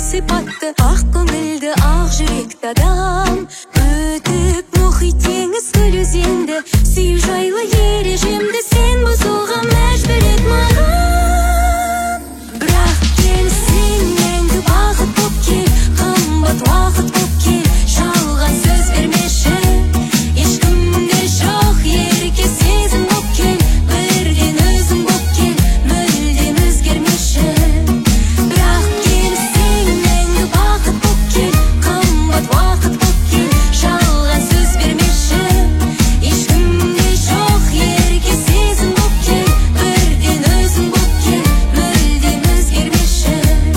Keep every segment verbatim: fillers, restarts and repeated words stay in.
сипатты, ақ көңілді, ақ жүректі адам. Өтіп мұхит теңіз көл өзенді, сүю жайлы ережемді сен бұзуға мәжбүр ет маған. Бірақ кел сен мәңгі бақыт боп кел, қымбат уақыт боп кел, жалған сөз бермеші. Ешкімде жоқ ерке сезім боп кел, бірден өзің боп кел, мүлдем өзгермеші. Бірақ кел сен мәңгі бақыт боп кел, қымбат уақыт боп кел, жалған сөз бермеші. Ешкімде жоқ ерке сезім боп кел, бірден өзің боп кел, мүлдем өзгермеші.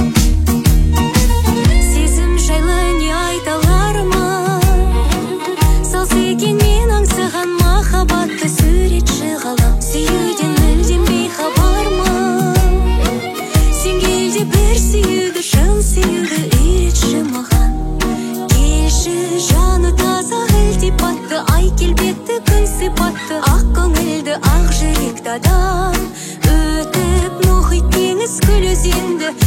Сезім жайлы не айта алармын, салса екен мен аңсаған махаббатты суретші ғалам. Сүюден мүлдем бейхабармын, сен кел де бір сүюді, шын сүюді үйретші маған. Келші жаны таза ілтипатты, ай келбетті, күн сипатты, ақ көңілді, ақ жүректі адам. Өтіп мұхит теңіз көл өзенді,